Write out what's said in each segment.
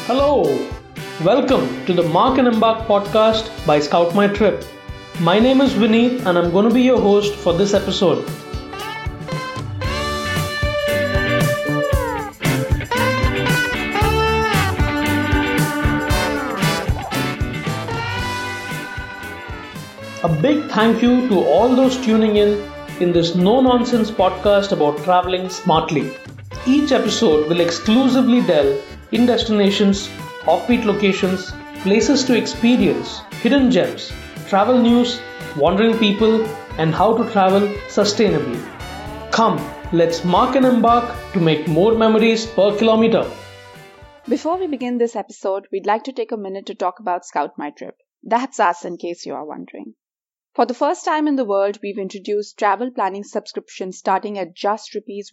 Hello, welcome to the Mark and Embark podcast by Scout My Trip. My name is Vineet and I'm going to be your host for this episode. A big thank you to all those tuning in this no-nonsense podcast about traveling smartly. Each episode will exclusively delve in destinations, offbeat locations, places to experience, hidden gems, travel news, wandering people, and how to travel sustainably. Come, let's mark and embark to make more memories per kilometer. Before we begin this episode, we'd like to take a minute to talk about Scout My Trip. That's us, in case you are wondering. For the first time in the world, we've introduced travel planning subscriptions starting at just Rs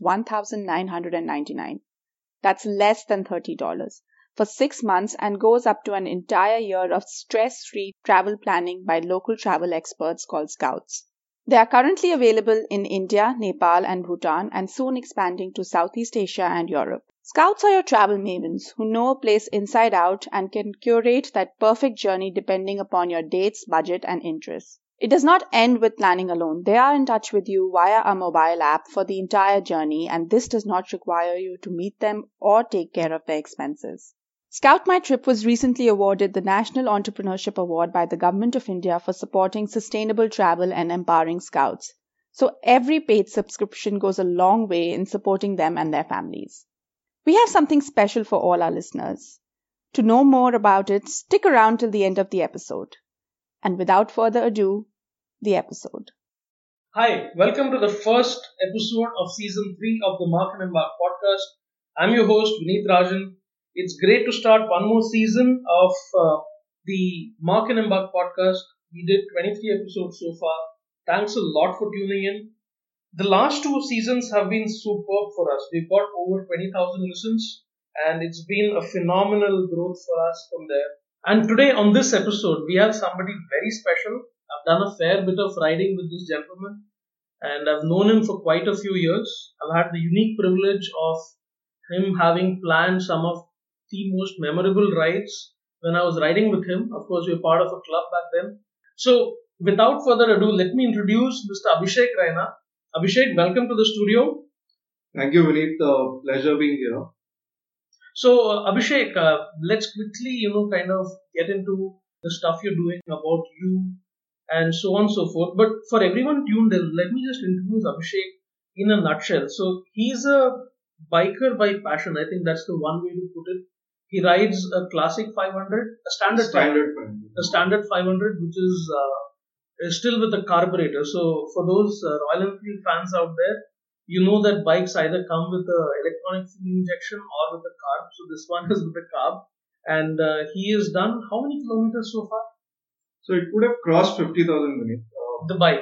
1,999. That's less than $30 for 6 months and goes up to an entire year of stress-free travel planning by local travel experts called Scouts. They are currently available in India, Nepal, and Bhutan, and soon expanding to Southeast Asia and Europe. Scouts are your travel mavens who know a place inside out and can curate that perfect journey depending upon your dates, budget, and interests. It does not end with planning alone. They are in touch with you via a mobile app for the entire journey, and this does not require you to meet them or take care of their expenses. Scout My Trip was recently awarded the National Entrepreneurship Award by the Government of India for supporting sustainable travel and empowering Scouts. So every paid subscription goes a long way in supporting them and their families. We have something special for all our listeners. To know more about it, stick around till the end of the episode. And without further ado, the episode. Hi, welcome to the first episode of season 3 of the Mark and Embark podcast. I'm your host, Vineet Rajan. It's great to start one more season of the Mark and Embark podcast. We did 23 episodes so far. Thanks a lot for tuning in. The last 2 seasons have been superb for us. We've got over 20,000 listens and it's been a phenomenal growth for us from there. And today on this episode, we have somebody very special. I've done a fair bit of riding with this gentleman and I've known him for quite a few years. I've had the unique privilege of him having planned some of the most memorable rides when I was riding with him. Of course, we were part of a club back then. So, without further ado, let me introduce Mr. Abhishek Raina. Abhishek, welcome to the studio. Thank you, Vineet. Pleasure being here. So, Abhishek, let's quickly, kind of get into the stuff you're doing about you and so on and so forth. But for everyone tuned in, let me just introduce Abhishek in a nutshell. So, he's a biker by passion. I think that's the one way to put it. He rides a classic 500, a standard 500, a standard 500, which is still with a carburetor. So, for those Royal Enfield fans out there, you know that bikes either come with a electronic fuel injection or with a carb. So this one is with a carb. And he has done how many kilometers so far? So it would have crossed 50,000 minutes. The bike?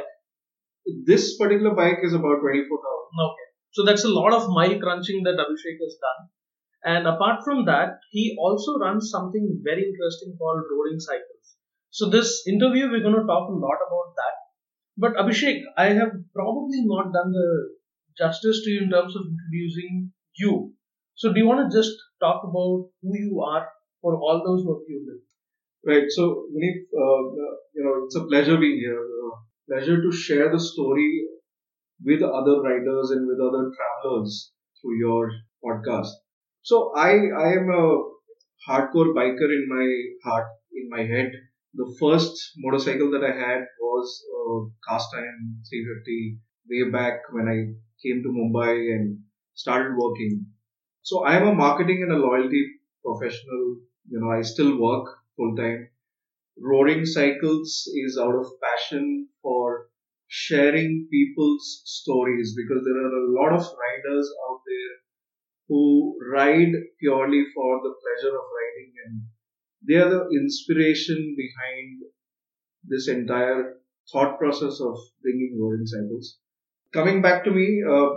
This particular bike is about 24,000. Okay. So that's a lot of mile crunching that Abhishek has done. And apart from that, he also runs something very interesting called roaring cycles. So this interview, we're going to talk a lot about that. But Abhishek, I have probably not done the justice to you in terms of introducing you. So do you want to just talk about who you are for all those who have tuned in? Right. So Vineet, it's a pleasure being here. Pleasure to share the story with other riders and with other travelers through your podcast. So I am a hardcore biker in my heart, in my head. The first motorcycle that I had was a cast iron 350 way back when I came to Mumbai and started working. So I am a marketing and a loyalty professional. I still work full time. Roaring Cycles is out of passion for sharing people's stories because there are a lot of riders out there who ride purely for the pleasure of riding, and they are the inspiration behind this entire thought process of bringing Roaring Cycles. Coming back to me,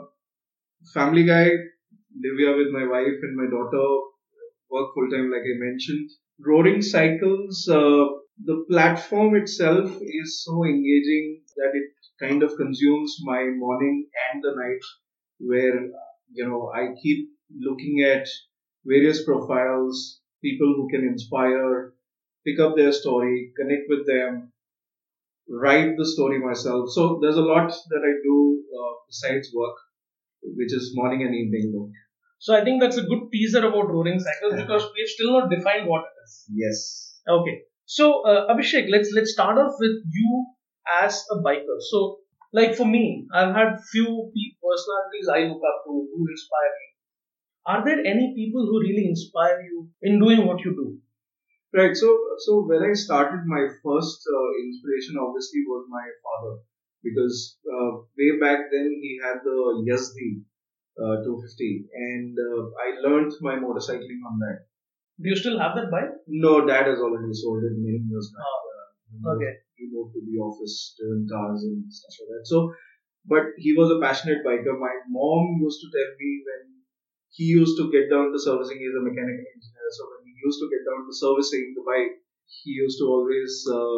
family guy, live here with my wife and my daughter, work full time like I mentioned. Roaring Cycles, the platform itself is so engaging that it kind of consumes my morning and the night, where I keep looking at various profiles, people who can inspire, pick up their story, connect with them, write the story myself. So there's a lot that I do besides work, which is morning and evening though. So I think that's a good teaser about Roaring Cycles because we've still not defined what it is. Yes. Okay. So Abhishek, let's start off with you as a biker. So like for me, I've had few personalities I look up to who inspire me. Are there any people who really inspire you in doing what you do? Right. So when I started, my first inspiration obviously was my father, because way back then he had the Yazdi 250, and I learned my motorcycling on that. Do you still have that bike? No, dad has already sold it many years back. Okay. He moved to the office, driven cars and stuff like that. So, but he was a passionate biker. My mom used to tell me when he used to get down to servicing, he's a mechanical engineer. So when he used to get down to servicing the bike, he used to always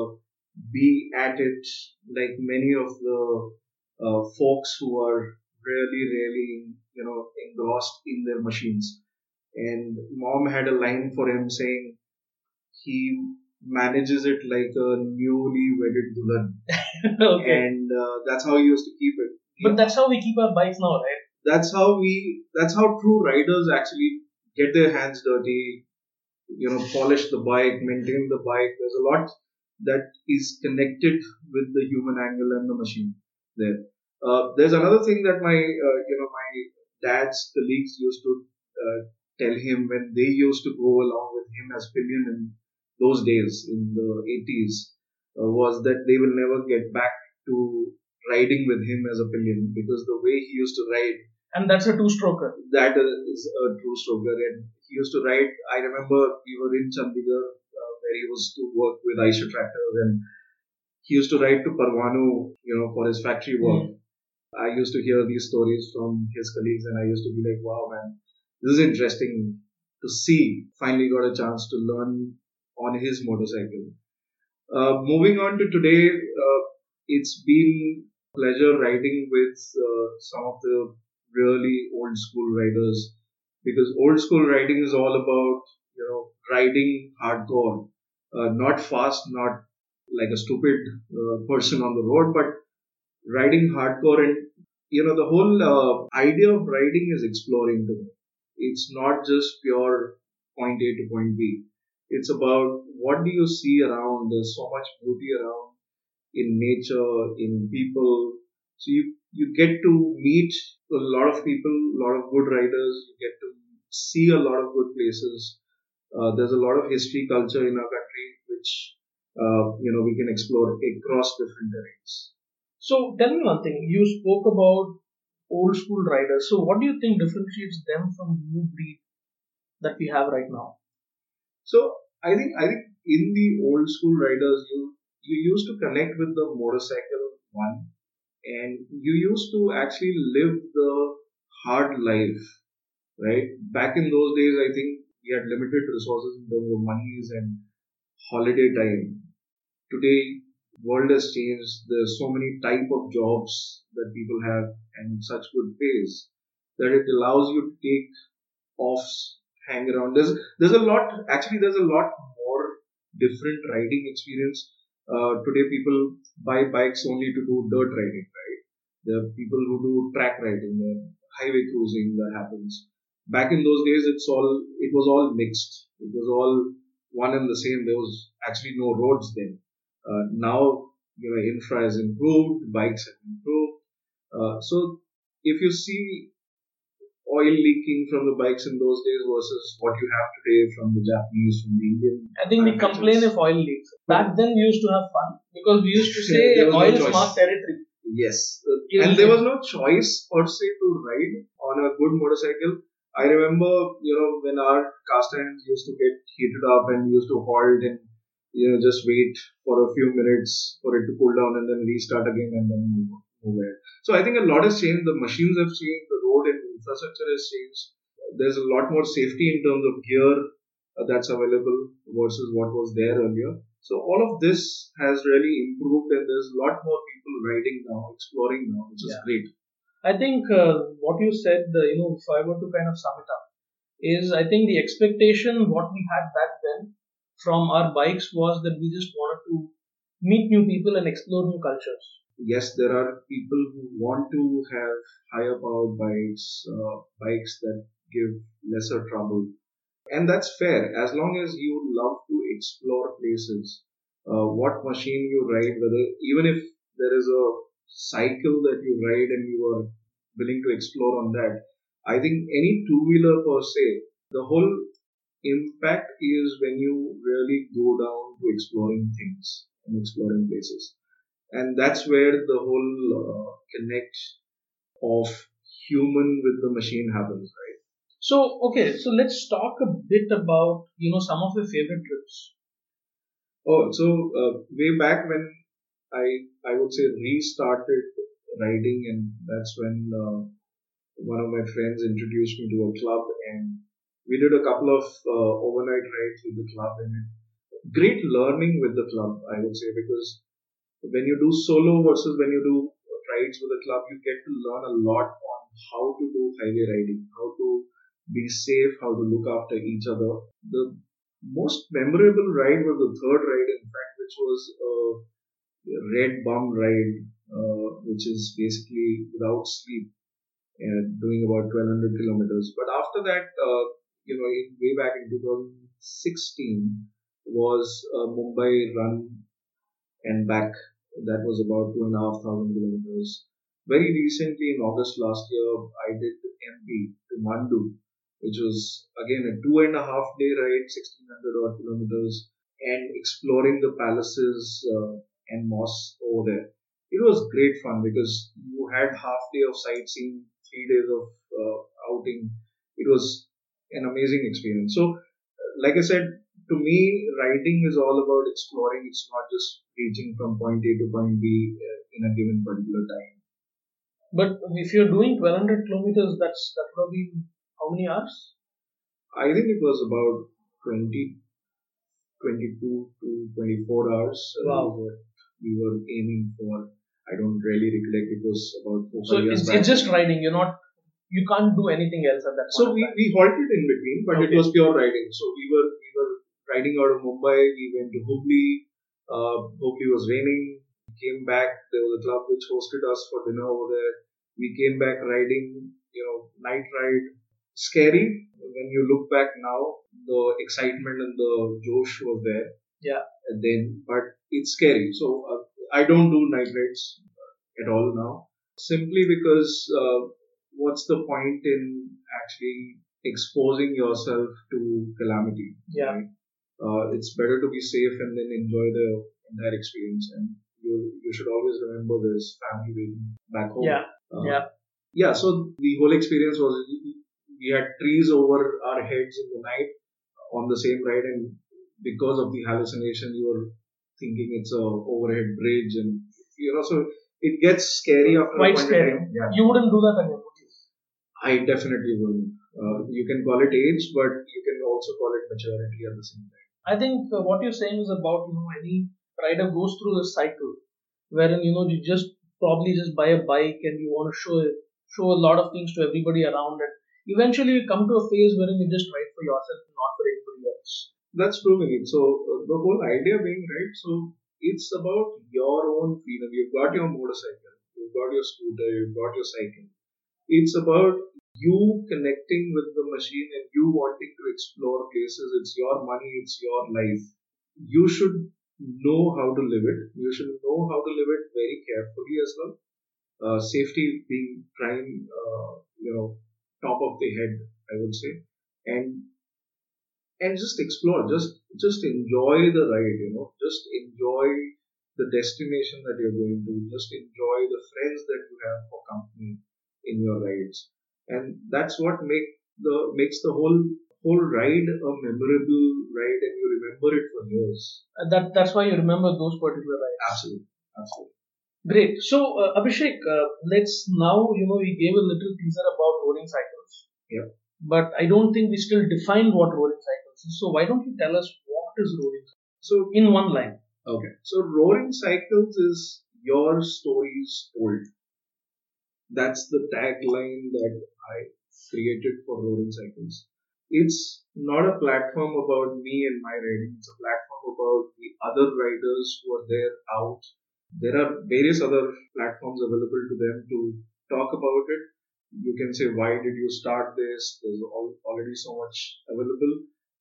be at it like many of the folks who are really, engrossed in their machines. And mom had a line for him saying he manages it like a newly wedded dulan. Okay. And that's how he used to keep it. But that's how we keep our bikes now, right? That's how true riders actually get their hands dirty, polish the bike, maintain the bike. There's a lot that is connected with the human angle and the machine there. There's another thing that my dad's colleagues used to tell him when they used to go along with him as pillion in those days in the 80s, was that they will never get back to riding with him as a pillion, because the way he used to ride, and that's a two-stroker. That is a true stroker. And he used to ride. I remember we were in Chandigarh where he was to work with Aisha tractors, and he used to ride to Parwanu, for his factory work. I used to hear these stories from his colleagues, and I used to be like, wow, man, this is interesting to see. Finally got a chance to learn on his motorcycle. Moving on to today, it's been a pleasure riding with some of the really old school riders, because old school riding is all about riding hardcore, not fast, not like a stupid person on the road, but riding hardcore. And the whole idea of riding is exploring to me. It's not just pure point A to point B. It's about what do you see around. There's so much beauty around in nature, in people. So you get to meet a lot of people, a lot of good riders. You get to see a lot of good places. There's a lot of history, culture in our country, which we can explore across different terrains. So tell me one thing. You spoke about old school riders. So what do you think differentiates them from new breed that we have right now? So I think in the old school riders, you used to connect with the motorcycle one, and you used to actually live the hard life, right? Back in those days, I think we had limited resources in terms of monies and holiday time. Today, world has changed. There's so many type of jobs that people have and such good pays that it allows you to take offs, hang around. There's a lot. Actually, there's a lot more different riding experience. Today, people buy bikes only to do dirt riding, right? There are people who do track riding, highway cruising that happens. Back in those days, it was all mixed. It was all one and the same. There was actually no roads then. Now, infra has improved, bikes have improved. So if you see oil leaking from the bikes in those days versus what you have today from the Japanese, from the Indian. I think we complain if oil leaks. Back then we used to have fun because we used to say oil is marked territory. Yes. And there was no choice per se to ride on a good motorcycle. I remember, when our cast irons used to get heated up and we used to halt and, just wait for a few minutes for it to cool down and then restart again and then move ahead. So I think a lot has changed. The machines have changed. The road and infrastructure has changed. There's a lot more safety in terms of gear that's available versus what was there earlier. So all of this has really improved, and there's a lot more people riding now, exploring now, which is great. I think what you said, if I were to kind of sum it up, is I think the expectation what we had back then from our bikes was that we just wanted to meet new people and explore new cultures. Yes, there are people who want to have higher powered bikes, bikes that give lesser trouble, and that's fair as long as you love to explore places. What machine you ride, whether even if there is a cycle that you ride and you are willing to explore on that, I think any two wheeler per se, the whole impact is when you really go down to exploring things and exploring places, and that's where the whole connect of human with the machine happens, right? So okay, so let's talk a bit about some of your favorite trips. Oh, so way back when I would say restarted riding, and that's when one of my friends introduced me to a club, and we did a couple of overnight rides with the club, and great learning with the club, I would say, because when you do solo versus when you do rides with a club, you get to learn a lot on how to do highway riding, how to be safe, how to look after each other. The most memorable ride was the third ride, in fact, which was a red bum ride, which is basically without sleep, doing about 1200 kilometers. But after that, way back in 2016 was a Mumbai run and back. That was about 2,500 kilometers. Very recently, in August last year, I did MP to Mandu, which was again a 2.5 day ride, 1,600 odd kilometers, and exploring the palaces and mosques over there. It was great fun because you had half day of sightseeing, 3 days of outing. It was an amazing experience. So, like I said, to me, riding is all about exploring. It's not just reaching from point A to point B in a given particular time. But if you're doing 1200 kilometers, that would have been how many hours? I think it was about 20, 22 to 24 hours. Wow. What we were aiming for. I don't really recollect. It was about 4 So 5 years it's, back. it's just riding. You can't do anything else at that point. So of we, time. we halted in between, but it Okay. was pure riding. So we were riding out of Mumbai. We went to Hubli. Hubli was raining. We came back. There was a club which hosted us for dinner over there. We came back riding. Night ride. Scary when you look back now. The excitement and the josh was there. Yeah. And then, but it's scary. So I don't do night rides at all now, simply because what's the point in actually exposing yourself to calamity? Yeah. Right? It's better to be safe and then enjoy the entire experience. And you should always remember there's family waiting back home. Yeah. Yeah. Yeah. So the whole experience was we had trees over our heads in the night on the same ride, and because of the hallucination, you were thinking it's a overhead bridge, and so it gets scary after a Quite point in scary. time. Yeah. You wouldn't do that again, would you? I definitely wouldn't. You can call it age, but you can also call it maturity at the same time. I think what you're saying is about any rider goes through this cycle wherein you just probably just buy a bike and you want to show a lot of things to everybody around it. Eventually, you come to a phase wherein you just ride for yourself and not for anybody else. That's true, Vineet. So the whole idea being, right, so it's about your own freedom. You've got your motorcycle, you've got your scooter, you've got your cycle. It's about you connecting with the machine and you wanting to explore places. It's your money, it's your life. You should know how to live it. You should know how to live it very carefully as well. Safety being prime, top of the head, I would say, and just explore, just enjoy the ride. Just enjoy the destination that you're going to. Just enjoy the friends that you have for company in your rides, and that's what makes the whole ride a memorable ride, and you remember it for years. That's why you remember those particular rides. Absolutely. Great. So Abhishek, let's now we gave a little teaser about rolling cycles. Yeah. But I don't think we still defined what rolling cycles is. So why don't you tell us what is rolling cycles? So in one line. Okay. So rolling cycles is your stories told. That's the tagline that I created for rolling cycles. It's not a platform about me and my riding. It's a platform about the other riders who are there out. There are various other platforms available to them to talk about it. You can say, why did you start this? There's already so much available.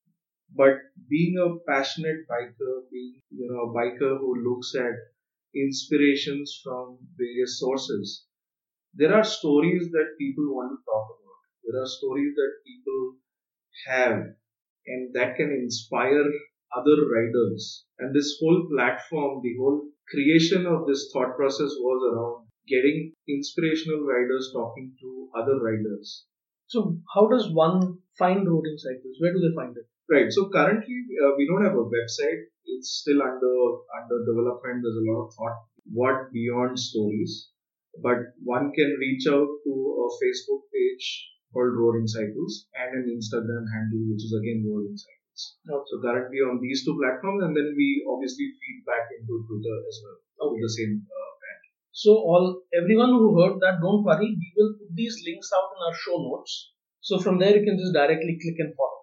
But being a passionate biker, being a biker who looks at inspirations from various sources, there are stories that people want to talk about. There are stories that people have and that can inspire other riders. And this whole platform, the whole creation of this thought process was around getting inspirational riders talking to other riders. So, how does one find roading cycles? Where do they find it? Right. So currently we don't have a website. It's still under development. There's a lot of thought. What beyond stories? But one can reach out to a Facebook page called Roaring Cycles and an Instagram handle which is again Roaring Cycles. Okay. So currently on these two platforms, and then we obviously feed back into Twitter as well with the same brand. So everyone who heard that, don't worry, we will put these links out in our show notes. So from there you can just directly click and follow.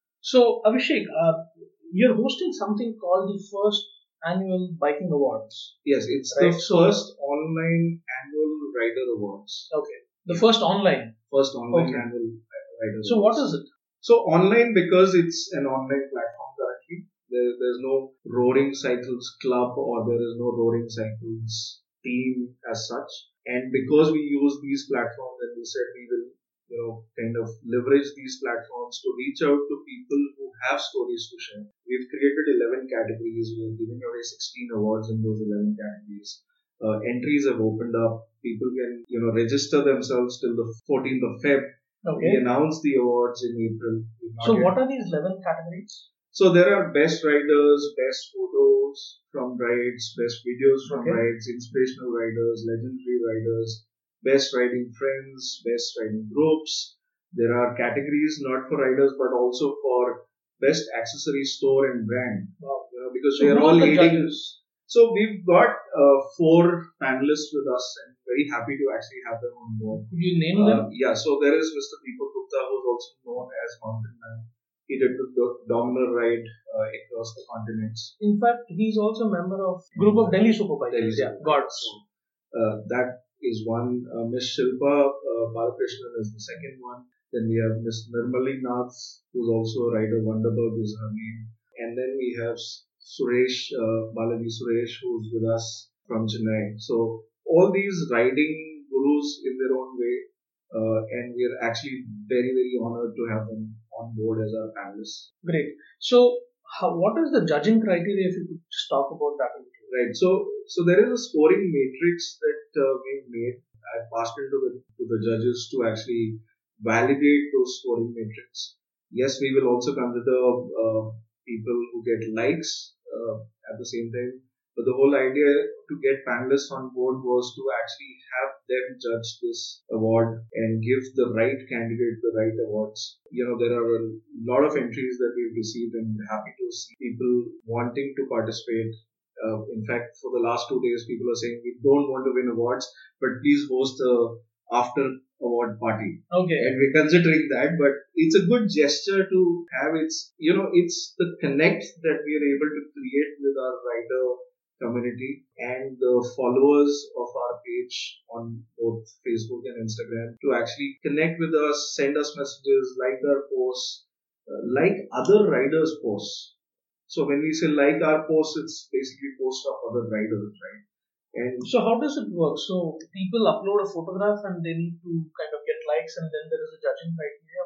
So Abhishek, you're hosting something called the first annual biking awards. Yes, it's right? the first online annual rider awards. Okay, the first online. First online Okay. annual rider. So what is it? So online, because it's an online platform currently, there's no Roaring Cycles club or there is no Roaring Cycles team as such. And because we use these platforms, and we said we will, kind of leverage these platforms to reach out to people who have stories to share. We've created 11 categories. We are giving away 16 awards in those 11 categories. Entries have opened up. People can, register themselves till the 14th of Feb. Okay. We announced the awards in April. So what are these 11 categories? So there are best riders, best photos from rides, best videos from rides, inspirational riders, legendary riders, best riding friends, best riding groups. There are categories not for riders but also for best accessory store and brand. Wow. Because So they are who all are the aiding. judges? So we've got 4 panelists with us and very happy to actually have them on board. Could you name them? Yeah, so there is Mr. Deepak Gupta, who's also known as Mountain Man. He did the Dominar ride across the continents. In fact, he's also a member of group of Delhi Superbikers. Yeah, got it. So, that is one. Miss Shilpa Balakrishnan is the second one. Then we have Miss Nirmali Nath, who's also a rider. Wonderberg is her name. And then we have Suresh, Balaji Suresh, who's with us from Chennai. So all these riding gurus in their own way, and we are actually very, very honored to have them on board as our panelists. Great. So what is the judging criteria, if you could just talk about that a little? Right. So there is a scoring matrix that we've made. I passed it to the judges to actually validate those scoring matrix. Yes, we will also consider people who get likes at the same time. But the whole idea to get panelists on board was to actually have them judge this award and give the right candidate the right awards. There are a lot of entries that we've received, and we're happy to see people wanting to participate. In fact, for the last 2 days, people are saying we don't want to win awards, but please host a after award party. Okay. And we're considering that, but it's a good gesture to have. It's the connect that we are able to create with our rider community and the followers of our page on both Facebook and Instagram to actually connect with us, send us messages, like our posts, like other riders' posts. So when we say like our posts, it's basically posts of other riders, right? And so how does it work? So people upload a photograph and they need to kind of get likes, and then there is a judging criteria.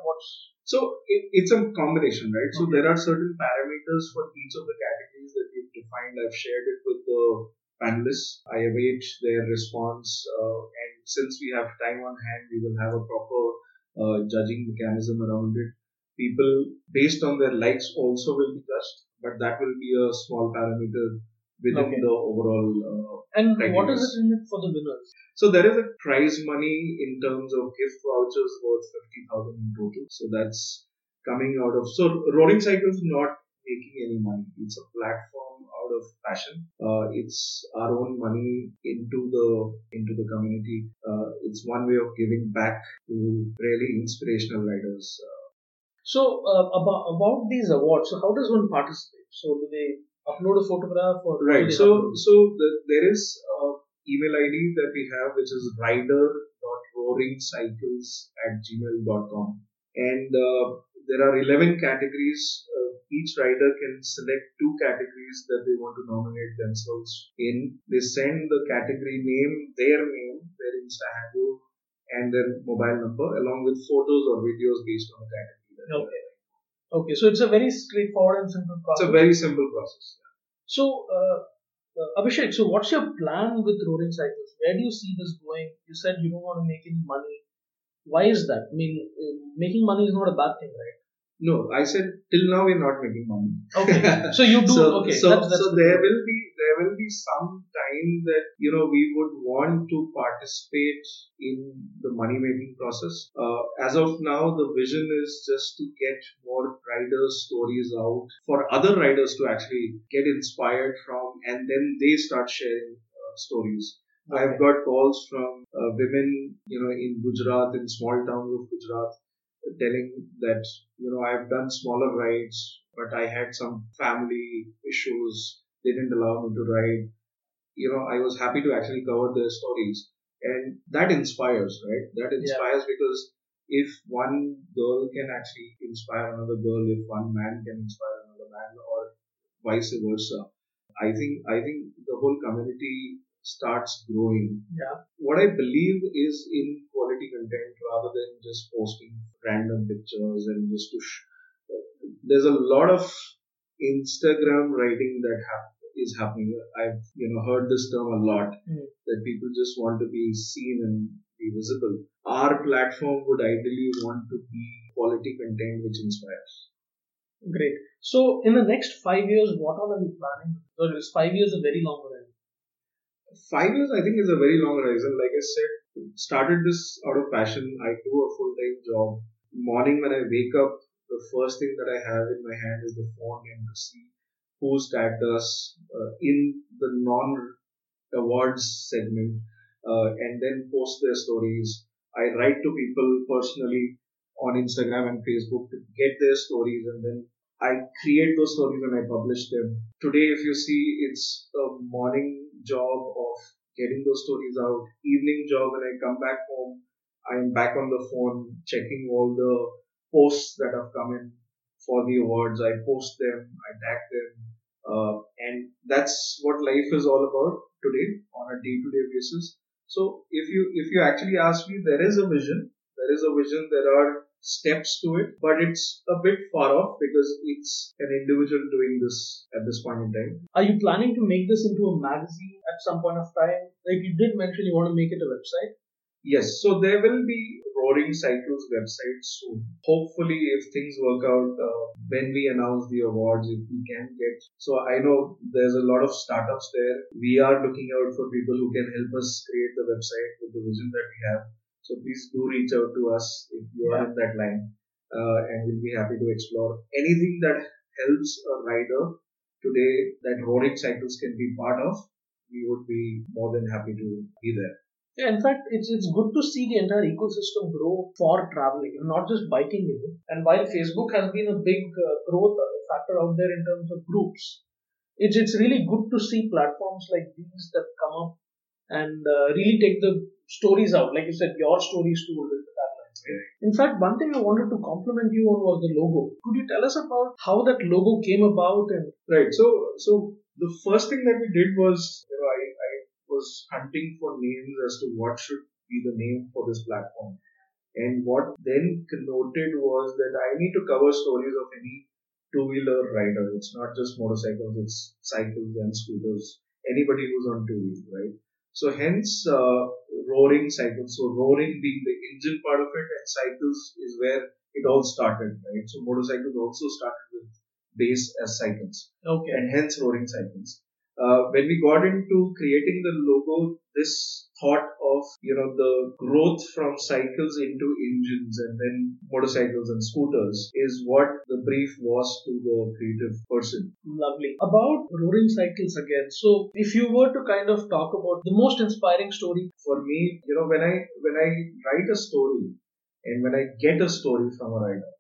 It's a combination, right? So there are certain parameters for each of the categories that we've defined. I've shared it with the panelists. I await their response, and since we have time on hand, we will have a proper judging mechanism around it. People based on their likes also will be judged, but that will be a small parameter within the overall. And what is it in it for the winners? So there is a prize money in terms of gift vouchers worth 50,000 in total. So that's coming out of. So Roaring Cycles is not making any money. It's a platform out of passion. It's our own money into the community. It's one way of giving back to really inspirational riders. So about these awards, so how does one participate? So do they upload a photograph or how do Right. they So upload? there is a email ID that we have, which is rider.roaringcycles@gmail.com, and there are 11 categories. Each rider can select two categories that they want to nominate themselves in. They send the category name, their Insta handle, and their mobile number, along with photos or videos based on the category. Okay. Okay. So it's a very straightforward and simple It's process. a very simple process. So, Abhishek, so what's your plan with Roaring Cycles? Where do you see this going? You said you don't want to make any money. Why is that? I mean, making money is not a bad thing, right? No, I said till now we're not making money. Okay, so you do. Okay, So that's there will be some time that we would want to participate in the money making process. As of now, the vision is just to get more riders' stories out for other riders to actually get inspired from, and then they start sharing stories. Okay. I've got calls from women, in Gujarat, in small towns of Gujarat, telling that I've done smaller rides, but I had some family issues. They didn't allow me to ride. I was happy to actually cover their stories, and that inspires, right? That inspires because if one girl can actually inspire another girl, if one man can inspire another man, or vice versa, I think the whole community starts growing. Yeah. What I believe is in quality content rather than just posting random pictures and just to. There's a lot of Instagram writing that is happening. I've heard this term a lot, that people just want to be seen and be visible. Our platform would ideally want to be quality content which inspires. Great. So, in the next 5 years, what all are you planning? Because 5 years is a very long horizon. 5 years, I think, is a very long horizon. Like I said, started this out of passion. I do a full-time job. Morning when I wake up, the first thing that I have in my hand is the phone, and to see who's tagged us in the non-awards segment, and then post their stories. I write to people personally on Instagram and Facebook to get their stories, and then I create those stories and I publish them. Today, if you see, it's a morning job of getting those stories out, evening job when I come back home, I'm back on the phone checking all the posts that have come in for the awards. I post them, I tag them, and that's what life is all about today on a day-to-day basis. So if you actually ask me, there is a vision. There is a vision. There are steps to it, but it's a bit far off because it's an individual doing this at this point in time. Are you planning to make this into a magazine at some point of time? Like you did mention, you want to make it a website. Yes, so there will be Roaring Cycles website soon. Hopefully, if things work out, when we announce the awards, if we can get. So I know there's a lot of startups there. We are looking out for people who can help us create the website with the vision that we have. So please do reach out to us if you are in that line, and we'll be happy to explore anything that helps a rider today that Roaring Cycles can be part of. We would be more than happy to be there. Yeah, in fact, it's good to see the entire ecosystem grow for traveling, not just biking. And while Facebook has been a big growth factor out there in terms of groups, it's really good to see platforms like these that come up and really take the stories out. Like you said, your stories too with the taglines. In fact, one thing I wanted to compliment you on was the logo. Could you tell us about how that logo came about? And right. So the first thing that we did was, I was hunting for names as to what should be the name for this platform. And what then connoted was that I need to cover stories of any two-wheeler rider. It's not just motorcycles, it's cycles and scooters. Anybody who's on two wheels, right? So hence, Roaring Cycles. So roaring being the engine part of it, and cycles is where it all started, right? So motorcycles also started with base as cycles. Okay. And hence Roaring Cycles. When we got into creating the logo, this thought of the growth from cycles into engines and then motorcycles and scooters is what the brief was to the creative person. Lovely. About Roaring Cycles again. So, if you were to kind of talk about the most inspiring story for me, when I write a story and when I get a story from a rider,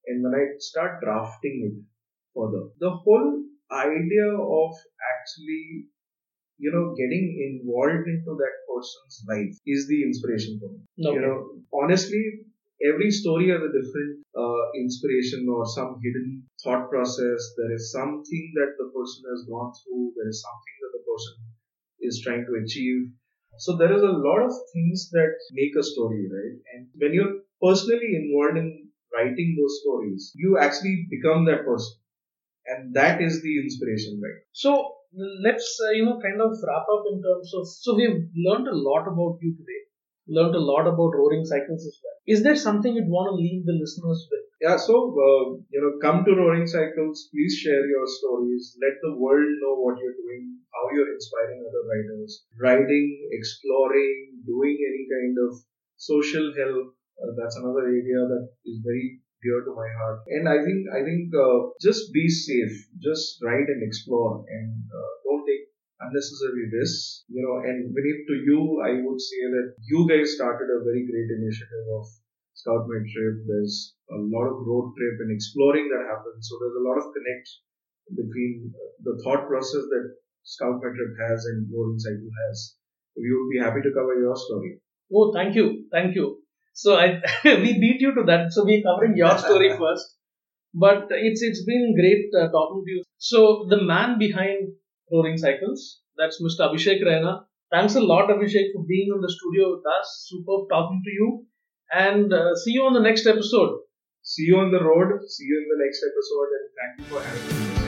And when I start drafting it further, the whole idea of actually, getting involved into that person's life is the inspiration for me. Okay. Honestly, every story has a different inspiration or some hidden thought process. There is something that the person has gone through. There is something that the person is trying to achieve. So there is a lot of things that make a story, right? And when you're personally involved in writing those stories, you actually become that person. And that is the inspiration, right? So let's kind of wrap up in terms of. So we've learned a lot about you today. Learned a lot about Roaring Cycles as well. Is there something you'd want to leave the listeners with? Yeah, so, come to Roaring Cycles. Please share your stories. Let the world know what you're doing, how you're inspiring other writers. Writing, exploring, doing any kind of social help. That's another area that is very dear to my heart. And I think, just be safe. Just write and explore, and don't take unnecessary risks. And Vineet, to you, I would say that you guys started a very great initiative of Scout My Trip. There's a lot of road trip and exploring that happens. So there's a lot of connect between the thought process that Scout My Trip has and Roaring Cycle has. We would be happy to cover your story. Oh, thank you. So we beat you to that. So we're covering your story first. But it's been great talking to you. So the man behind Roaring Cycles, that's Mr. Abhishek Raina. Thanks a lot, Abhishek, for being in the studio with us. Superb talking to you. And see you on the next episode. See you on the road. See you in the next episode. And thank you for having me.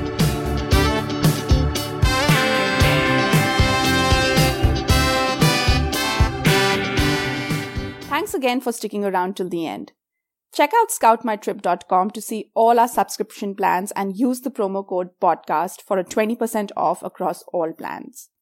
Thanks again for sticking around till the end. Check out scoutmytrip.com to see all our subscription plans and use the promo code podcast for a 20% off across all plans.